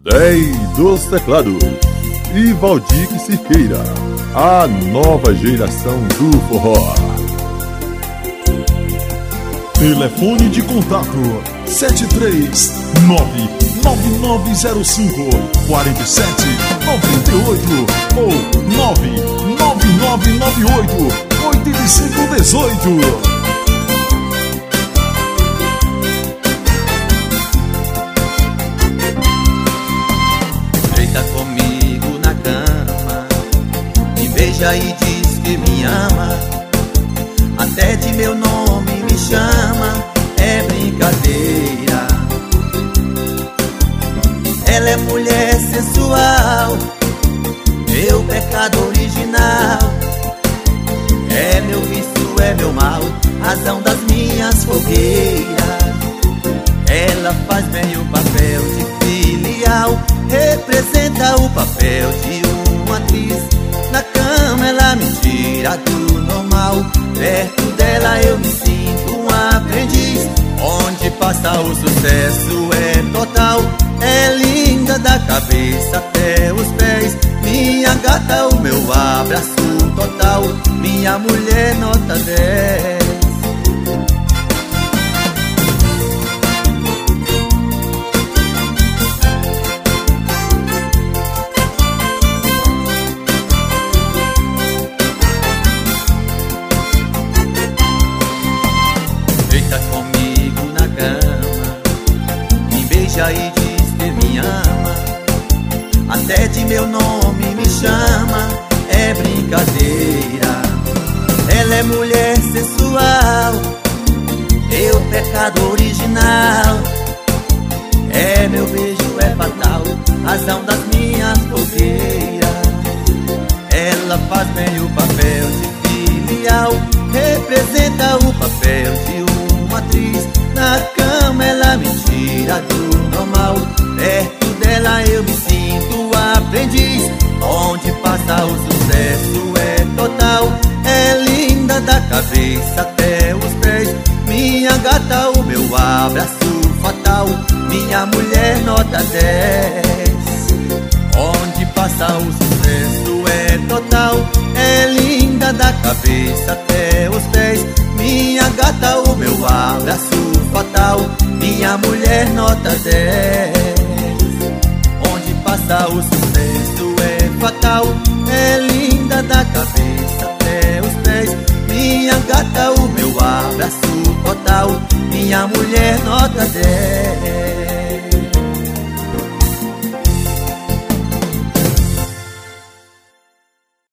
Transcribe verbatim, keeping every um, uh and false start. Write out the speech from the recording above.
Rei dos teclados, Ivaldir Cirqueira, a nova geração do forró. Telefone de contato sete três nove nove nove zero cinco quatro sete nove oito ou nove nove nove nove oito oito cinco um oito. Comigo na cama, me beija e diz que me ama, até de meu nome me chama, é brincadeira. Ela é mulher sensual, meu pecado original, é meu vício, é meu mal, razão das minhas fogueiras. Ela faz bem o papel de filial, representa o papel de uma atriz. Na cama ela me tira do normal, perto dela eu me sinto um aprendiz. Onde passa o sucesso é total, é linda da cabeça até os pés. Minha gata, o meu abraço total, minha mulher nota dez. E diz que me ama, até de meu nome me chama, é brincadeira. Ela é mulher sensual, meu pecado original, é meu beijo, é fatal, razão das minhas fogueiras. Ela faz bem o papel de filial, representa o papel de uma atriz. Na cama ela me tira do normal, perto dela eu me sinto aprendiz. Onde passa o sucesso é total, é linda da cabeça até os pés. Minha gata, o meu abraço fatal, minha mulher nota dez. Onde passa o sucesso é total, é linda da cabeça até os pés. Minha gata, o meu abraço fatal, minha mulher nota dez. Onde passa o sucesso é fatal, é linda da cabeça até os pés. Minha gata, o meu abraço total, minha mulher nota dez.